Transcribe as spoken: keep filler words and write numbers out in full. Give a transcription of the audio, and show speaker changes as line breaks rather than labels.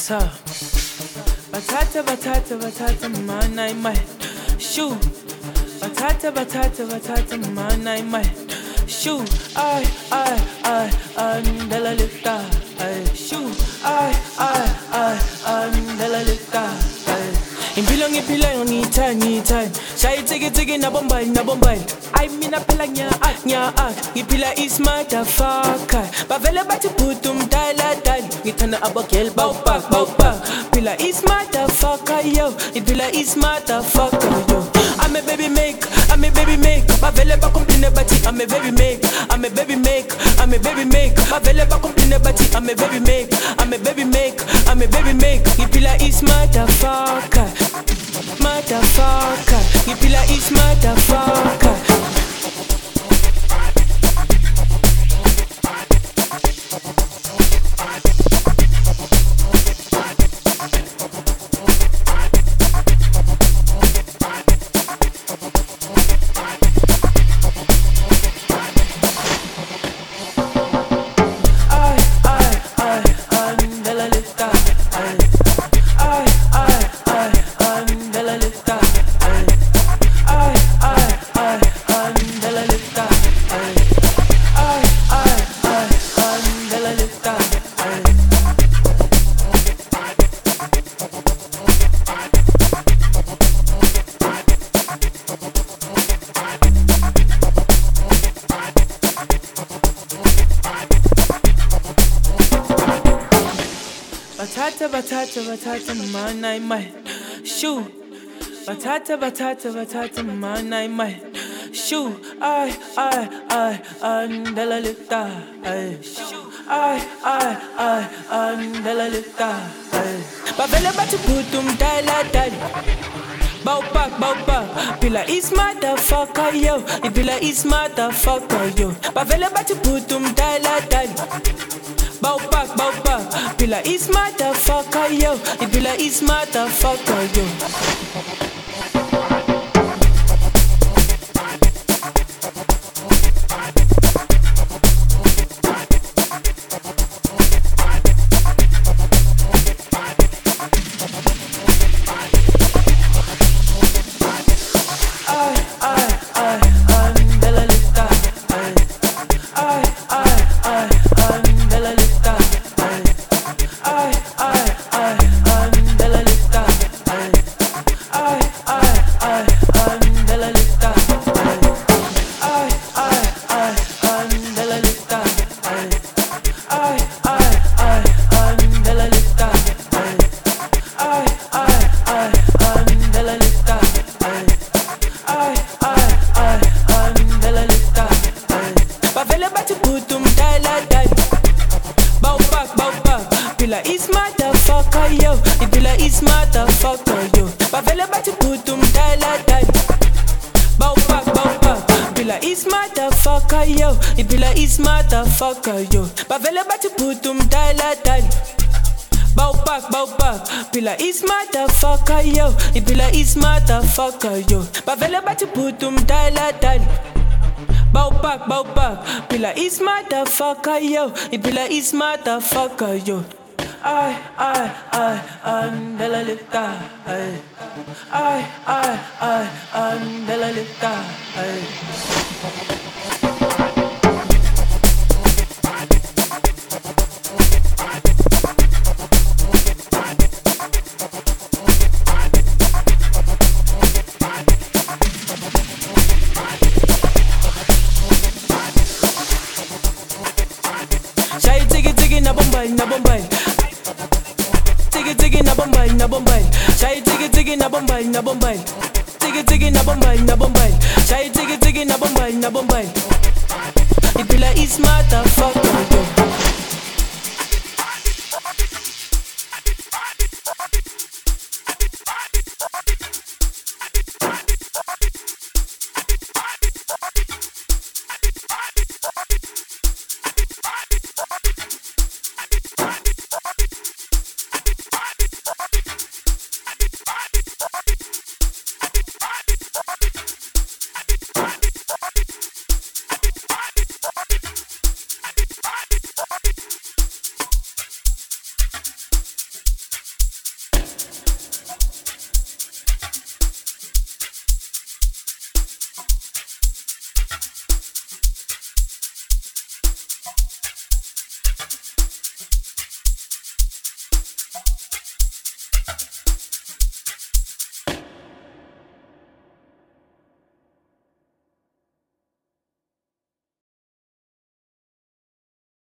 So, batata, batata, batata, man, I might shoot. Batata, batata, batata, man, I might shoot. I, I, I, andela lifta. I shoot. I, I, I, andela lifta. Impilo ngipila ngita ngita. Shay tiki tiki na bombay na bombay. I mean a pela nya at nya at. Ngipila is motherfucker. Bavela bati putum tala tala. Ngitana abakel bow back bow back. Pila is motherfucker yo. Ngipila is motherfucker yo. I'm a baby make, I'm a baby make. Bavela ba kompline bati. I'm a baby make, I'm a baby make, I'm a baby make. Bavela ba kompline bati. I'm a baby make, I'm a baby make, I'm a baby make. Ngipila is motherfucker. Motherfucker, ngipila is motherfucker. Batata, batata, batata, man, I might shoot. Batata, batata, batata, man, I might shoot. I, I, I, andela lifta. I shoot. I, I, I, andela lifta. Bavela bati putum tala tala. Bow back, bow back. Pila is motherfucker yo. Pila is motherfucker yo. Bavela bati putum tala tala. Bow back, bow back. Pila is motherfucker yo. Pila is motherfucker yo. Pila is motherfucker yo. Pila is motherfucker yo. Bavela bati putum tala tala. Bow back, bow back. Pila is motherfucker yo. Pila is motherfucker yo. Bavela bati putum tala tala. Bow back, bow back. Pila is motherfucker yo. Pila is motherfucker yo. Bavela bati putum tala tala. Bow back, bow back. Pila is motherfucker yo. Pila is motherfucker yo. I, I, I, andela lifta. I, I, I, I, andela lifta. Shay tiki tiki na bombay na bombay. Tiki tiki na bombay na bombay. Shay tiki tiki na bombay na bombay. Tiki tiki na bombay na bombay. Shay tiki tiki na bombay na bombay. Ipila is motherfucker.